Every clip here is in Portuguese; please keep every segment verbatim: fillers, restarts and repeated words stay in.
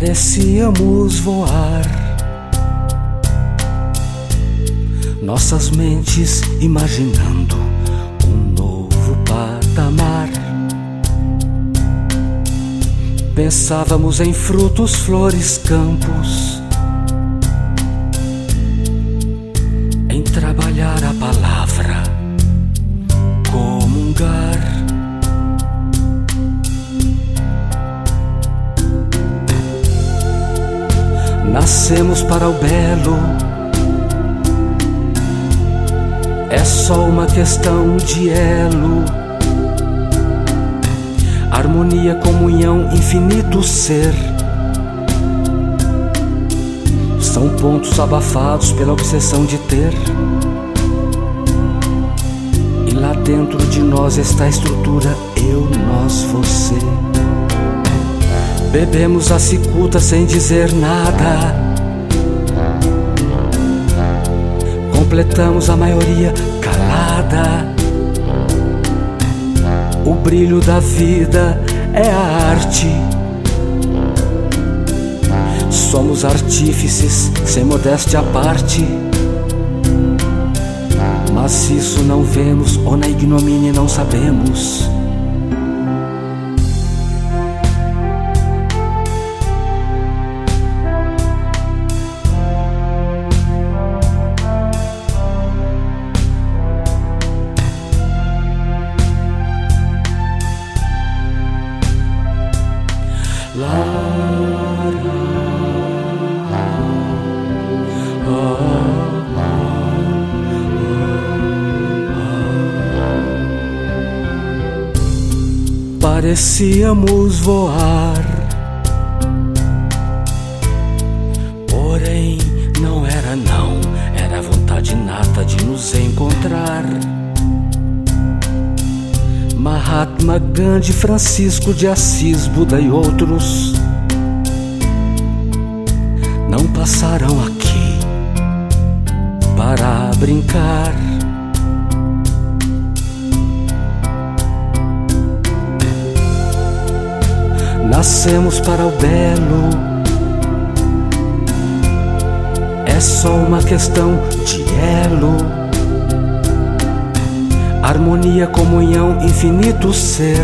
Parecíamos voar, nossas mentes imaginando um novo patamar. Pensávamos em frutos, flores, campos, em trabalhar a palavra, comungar. Nascemos para o belo, é só uma questão de elo. Harmonia, comunhão, infinito ser são pontos abafados pela obsessão de ter. E lá dentro de nós está a estrutura eu, nós, você. Bebemos a cicuta sem dizer nada, completamos a maioria calada. O brilho da vida é a arte, somos artífices sem modéstia à parte. Mas se isso não vemos, ou na ignomínia não sabemos, parecíamos voar, porém não era não, era a vontade inata de nos encontrar. Mahatma Gandhi, Francisco de Assis, Buda e outros não passaram aqui para brincar. Nascemos para o belo, é só uma questão de elo. Harmonia, comunhão, infinito ser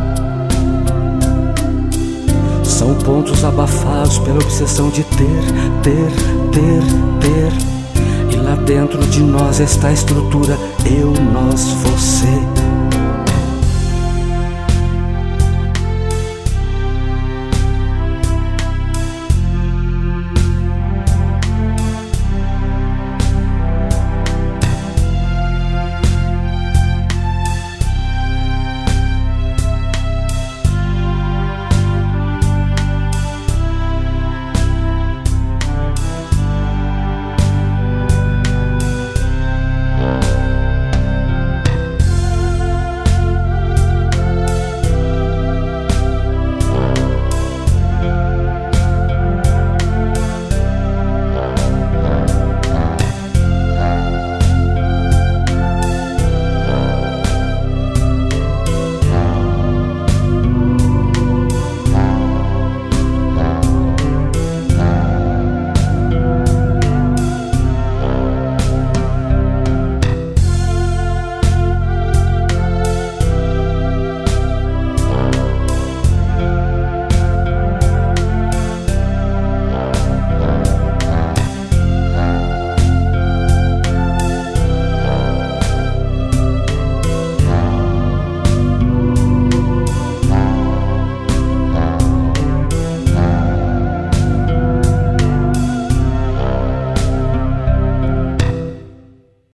são pontos abafados pela obsessão de ter, ter, ter, ter. E lá dentro de nós está a estrutura eu, nós, você.